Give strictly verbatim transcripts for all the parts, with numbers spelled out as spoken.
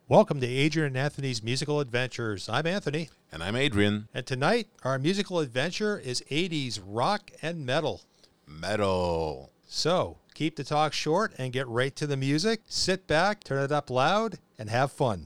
Welcome to Adrian and Anthony's Musical Adventures. I'm Anthony. And I'm Adrian. And tonight, our musical adventure is eighties rock and metal. Metal. So, keep the talk short and get right to the music. Sit back, turn it up loud, and have fun.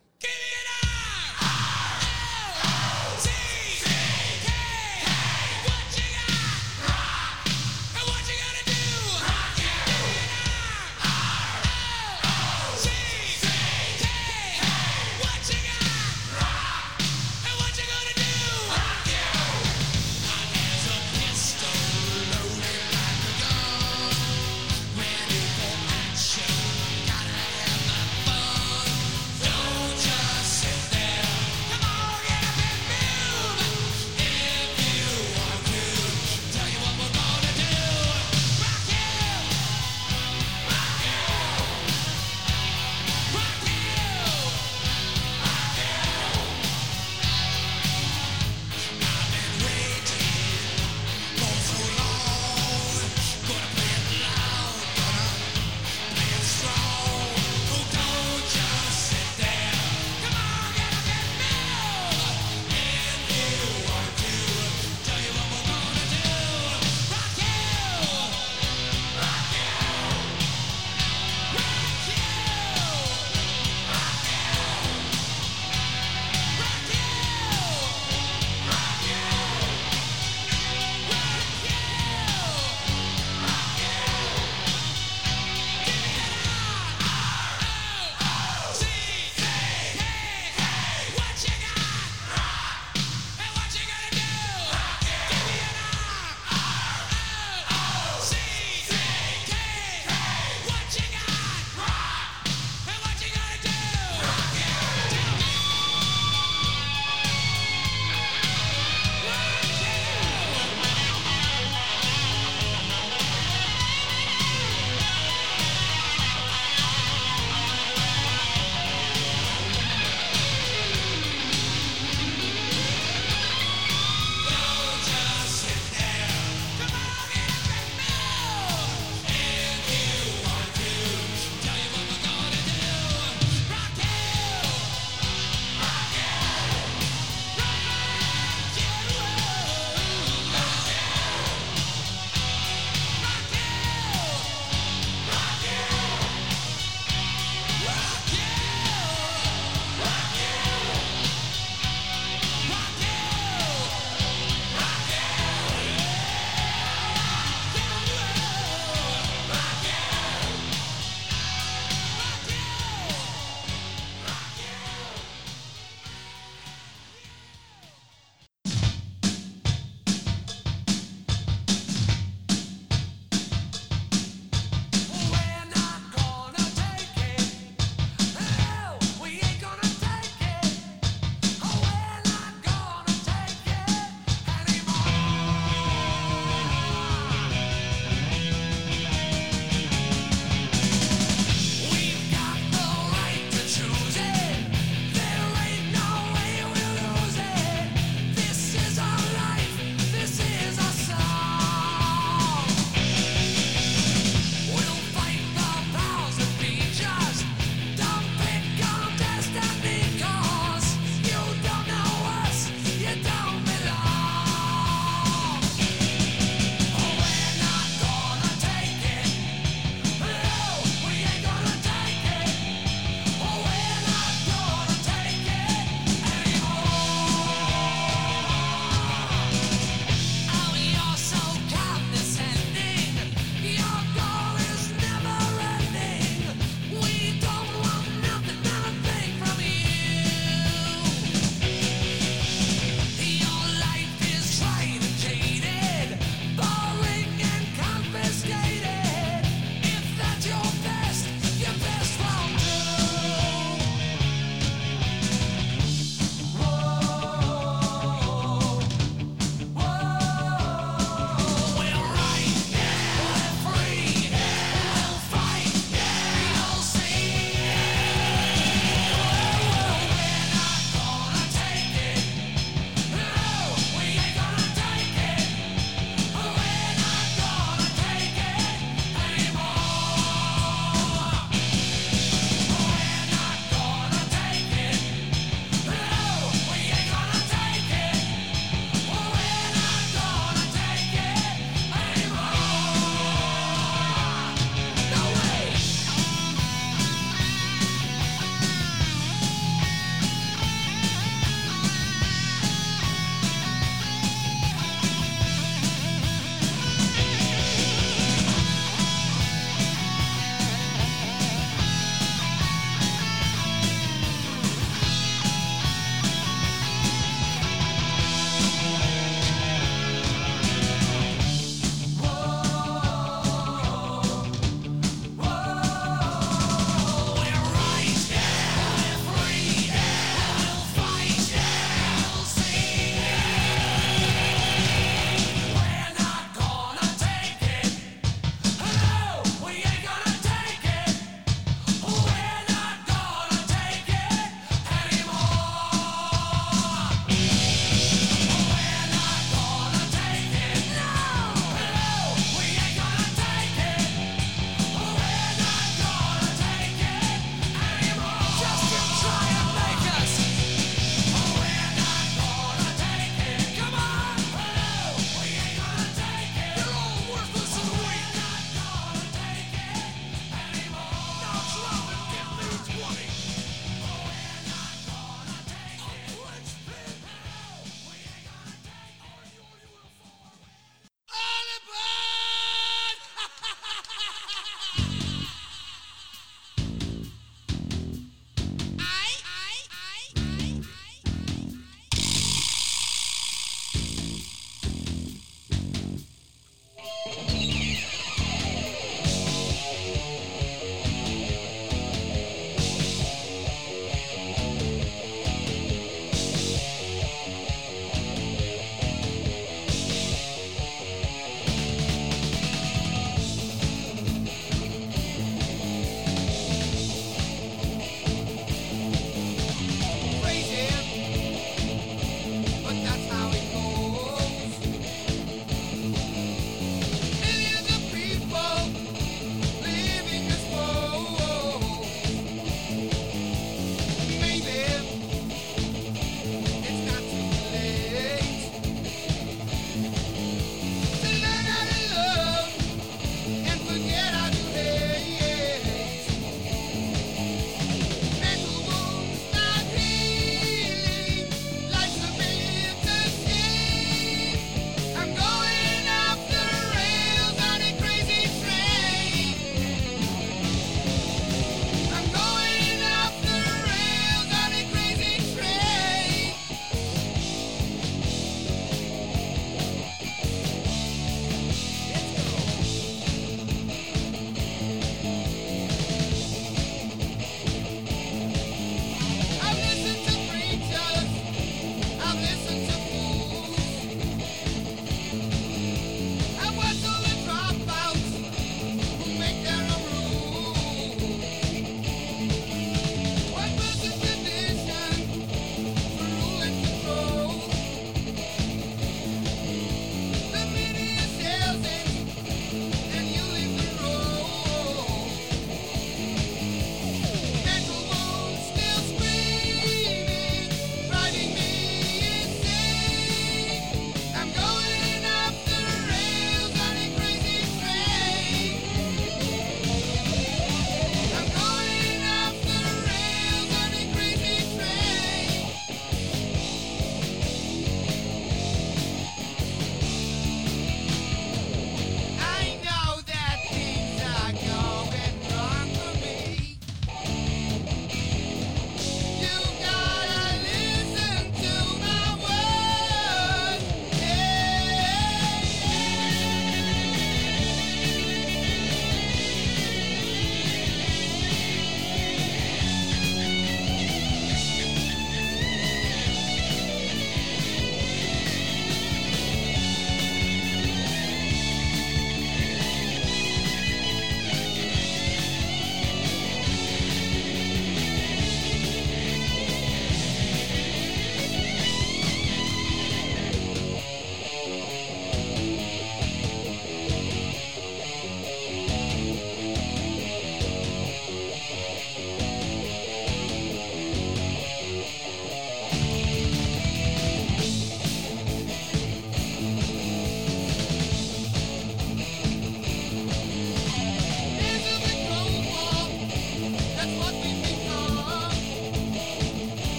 Don't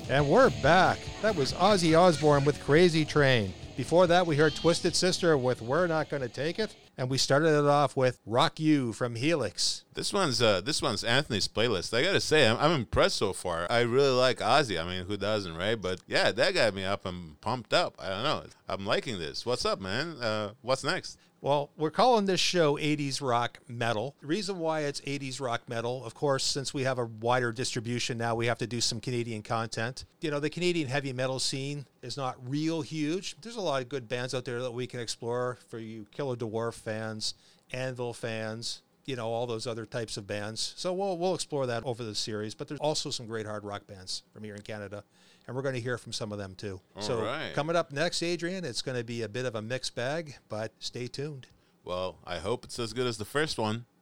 And we're back. That was Ozzy Osbourne with Crazy Train. Before that, we heard Twisted Sister with We're Not Gonna Take It. And we started it off with Rock You from Helix. This one's uh, this one's Anthony's playlist. I gotta say, I'm, I'm impressed so far. I really like Ozzy. I mean, who doesn't, right? But yeah, that got me up and pumped up. I don't know. I'm liking this. What's up, man? Uh, what's next? Well, we're calling this show eighties Rock Metal. The reason why it's eighties Rock Metal, of course, since we have a wider distribution now, we have to do some Canadian content. You know, the Canadian heavy metal scene is not real huge. There's a lot of good bands out there that we can explore for you Killer Dwarf fans, Anvil fans, you know, all those other types of bands. So we'll we'll explore that over the series. But there's also some great hard rock bands from here in Canada. And we're going to hear from some of them, too. All so right. Coming up next, Adrian, it's going to be a bit of a mixed bag, but stay tuned. Well, I hope it's as good as the first one.